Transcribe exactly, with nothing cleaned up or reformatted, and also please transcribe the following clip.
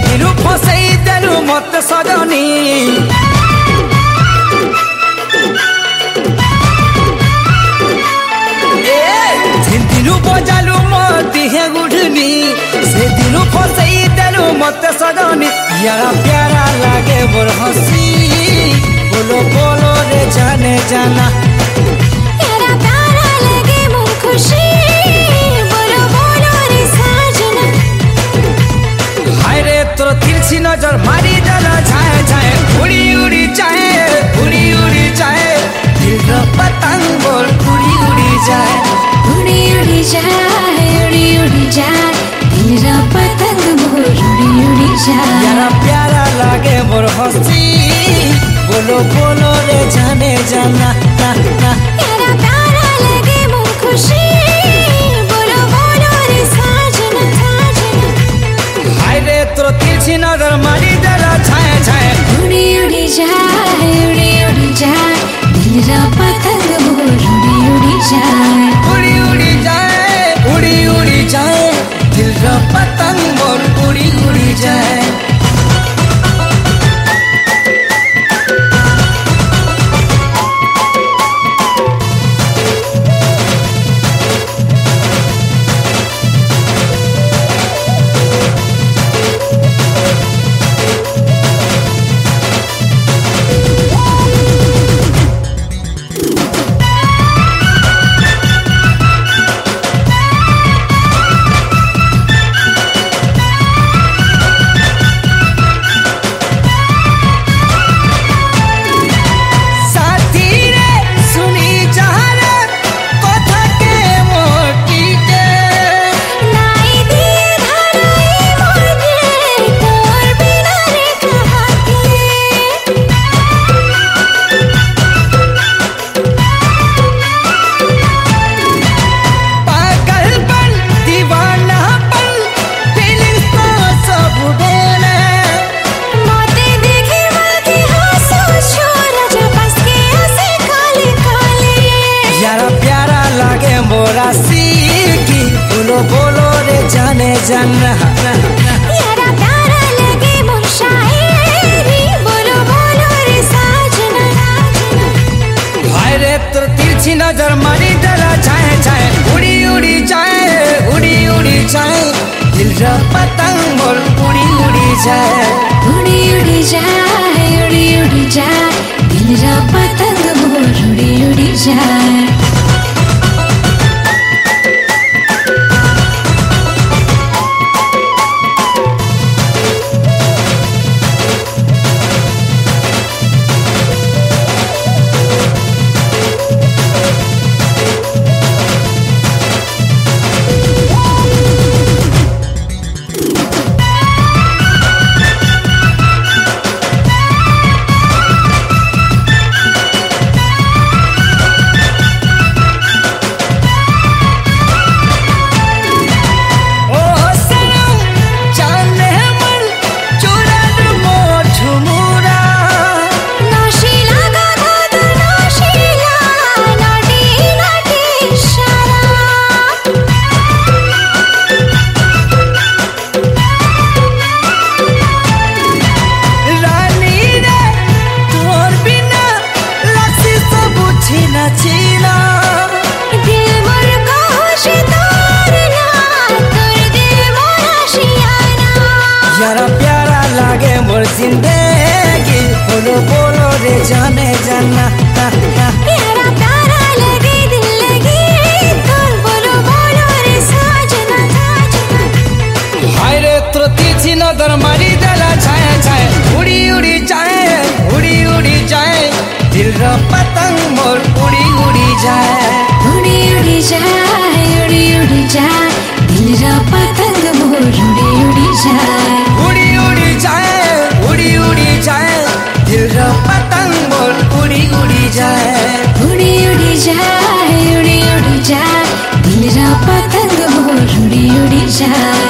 जिंदगी फसई देलु मत सजनी जिंदगी बजालु मती है गुढ़नी से दिलु फसई देलु मत सजनी यारा प्यारा लागे मोर हंसी बोलो बोलो रे जाने जाना यारा प्यारा लगे मोर खुशी बोलो बोलो रे साजना हाय रे तोर तिरछी नजर मारी देला छाए छाए उड़ी उड़ी जाए उड़ी उड़ी जाए दिल का पतंग बोल उड़ी उड़ी जाए उड़ी उड़ी जाए उड़ी उड़ी जाए दिल का पतंग बोल उड़ी उड़ी जाए यारा प्यारा लागे मोर हंसी बोलो बोलो रे जाने जाना ना ना यारा प्यारा लगे मोर खुशी बोलो बोलो रे साजना साजना हाय रे तोर तिरछी नजर मारी देला छाए छाए उड़ी उड़ी जाए उड़ी उड़ी जाए दिल का पतंग बोल उड़ी उड़ी जाए उड़ी उड़ी जाए उड़ी उड़ी जाए दिल का पतंग बोल उड़ी उड़ी जाए बोलो बोलो रे जाने जाना यारा प्यारा लगे मोर शायरी बोलो बोलो रे साजना हाय रे तोर तिरछी नजर मारी देला छाए छाए उड़ी उड़ी जाए उड़ी उड़ी जाए दिल का पतंग बोल उड़ी उड़ी जाए उड़ी उड़ी जाए उड़ी उड़ी जाए दिल का पतंग बोल उड़ी उड़ी जाए यारा प्यारा लागे मोर जिंदगी बोलो बोलो रे जाने जाना यारा प्यारा लगे दिल लगी तोर बोलो बोलो रे साजना साजना हाय रे तोर तिरछी नजर मारी देला छाए छाए उड़ी उड़ी जाए उड़ी उड़ी जाए दिल का पतंग मोर उड़ी उड़ी जाए उड़ी उड़ी जाए उड़ी उड़ी जाए दिल का पतंग मोर उड़ी उड़ी जाए उड़ी उड़ी जाए उड़ी उड़ी जाए दिल का पतंग मोर उड़ी उड़ी जाए उड़ी उड़ी जाए उड़ी उड़ी जाए दिल का पतंग मोर उड़ी उड़ी जाए।